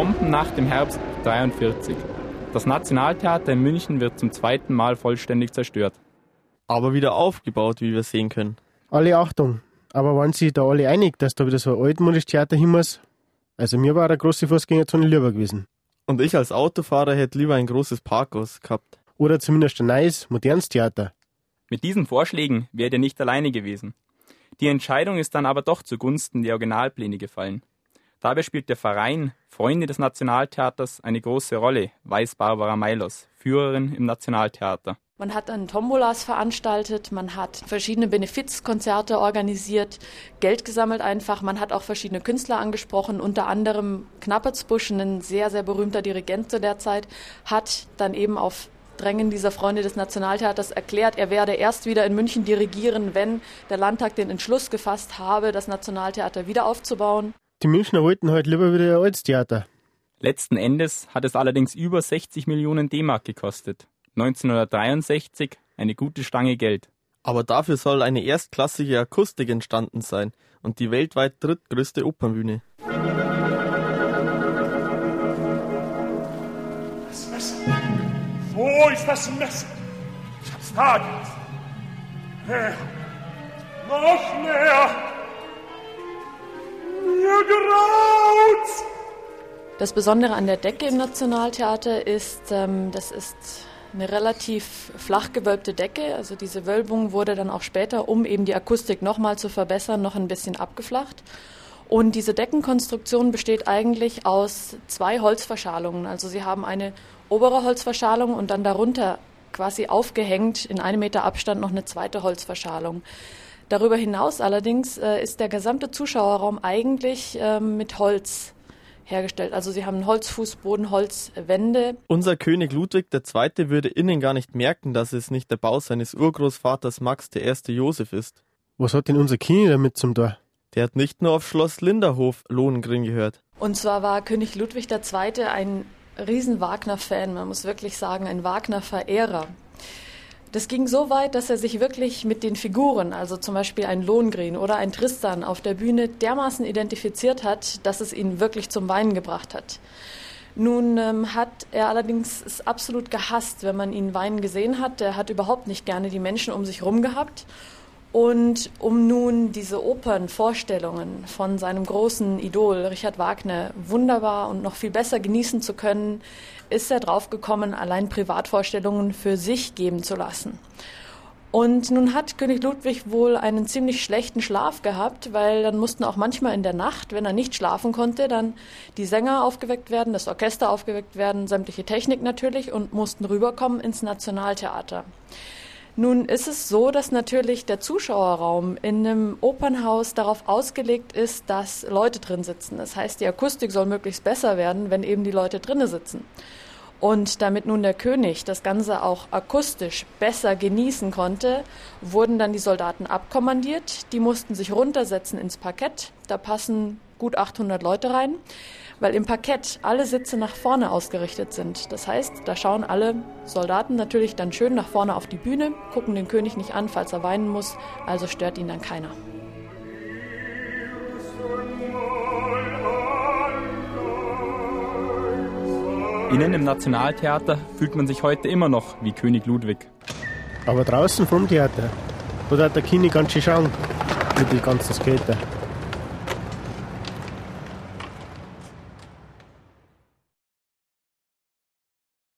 Bombennacht im Herbst 1943. Das Nationaltheater in München wird zum zweiten Mal vollständig zerstört. Aber wieder aufgebaut, wie wir sehen können. Alle Achtung, aber waren sich da alle einig, dass da wieder so ein altmodisches Theater hin muss? Also mir war eine große Fußgängerzone lieber gewesen. Und ich als Autofahrer hätte lieber ein großes Parkhaus gehabt. Oder zumindest ein neues, modernes Theater. Mit diesen Vorschlägen wärt ihr nicht alleine gewesen. Die Entscheidung ist dann aber doch zugunsten der Originalpläne gefallen. Dabei spielt der Verein Freunde des Nationaltheaters eine große Rolle, weiß Barbara Meilos, Führerin im Nationaltheater. Man hat dann Tombolas veranstaltet, man hat verschiedene Benefizkonzerte organisiert, Geld gesammelt einfach. Man hat auch verschiedene Künstler angesprochen, unter anderem Knappertsbusch, ein sehr, sehr berühmter Dirigent zu der Zeit, hat dann eben auf Drängen dieser Freunde des Nationaltheaters erklärt, er werde erst wieder in München dirigieren, wenn der Landtag den Entschluss gefasst habe, das Nationaltheater wieder aufzubauen. Die Münchner wollten halt lieber wieder ein altes Theater. Letzten Endes hat es allerdings über 60 Millionen D-Mark gekostet. 1963 eine gute Stange Geld. Aber dafür soll eine erstklassige Akustik entstanden sein und die weltweit drittgrößte Opernbühne. Das Messer. Wo ist das Messer? Ich hab's da jetzt. Näher. Noch näher. Mir graut's. Das Besondere an der Decke im Nationaltheater ist, das ist eine relativ flach gewölbte Decke. Also diese Wölbung wurde dann auch später, um eben die Akustik nochmal zu verbessern, noch ein bisschen abgeflacht. Und diese Deckenkonstruktion besteht eigentlich aus 2 Holzverschalungen. Also sie haben eine obere Holzverschalung und dann darunter quasi aufgehängt in 1 Meter Abstand noch eine zweite Holzverschalung. Darüber hinaus allerdings ist der gesamte Zuschauerraum eigentlich mit Holz hergestellt. Also sie haben einen Holzfußboden, Holzwände. Unser König Ludwig II. Würde innen gar nicht merken, dass es nicht der Bau seines Urgroßvaters Max I. Joseph ist. Was hat denn unser König damit zum Tor? Der hat nicht nur auf Schloss Linderhof Lohengrin gehört. Und zwar war König Ludwig II. Ein riesen Wagner-Fan, man muss wirklich sagen, ein Wagner-Verehrer. Das ging so weit, dass er sich wirklich mit den Figuren, also zum Beispiel ein Lohengrin oder ein Tristan auf der Bühne dermaßen identifiziert hat, dass es ihn wirklich zum Weinen gebracht hat. Nun hat er allerdings es absolut gehasst, wenn man ihn weinen gesehen hat. Er hat überhaupt nicht gerne die Menschen um sich herum gehabt. Und um nun diese Opernvorstellungen von seinem großen Idol Richard Wagner wunderbar und noch viel besser genießen zu können, ist er draufgekommen, allein Privatvorstellungen für sich geben zu lassen. Und nun hat König Ludwig wohl einen ziemlich schlechten Schlaf gehabt, weil dann mussten auch manchmal in der Nacht, wenn er nicht schlafen konnte, dann die Sänger aufgeweckt werden, das Orchester aufgeweckt werden, sämtliche Technik natürlich und mussten rüberkommen ins Nationaltheater. Nun ist es so, dass natürlich der Zuschauerraum in einem Opernhaus darauf ausgelegt ist, dass Leute drin sitzen. Das heißt, die Akustik soll möglichst besser werden, wenn eben die Leute drinnen sitzen. Und damit nun der König das Ganze auch akustisch besser genießen konnte, wurden dann die Soldaten abkommandiert. Die mussten sich runtersetzen ins Parkett. Da passen gut 800 Leute rein, weil im Parkett alle Sitze nach vorne ausgerichtet sind. Das heißt, da schauen alle Soldaten natürlich dann schön nach vorne auf die Bühne, gucken den König nicht an, falls er weinen muss, also stört ihn dann keiner. Innen im Nationaltheater fühlt man sich heute immer noch wie König Ludwig. Aber draußen vom Theater, da hat der König ganz schön schauen mit den ganzen Skater.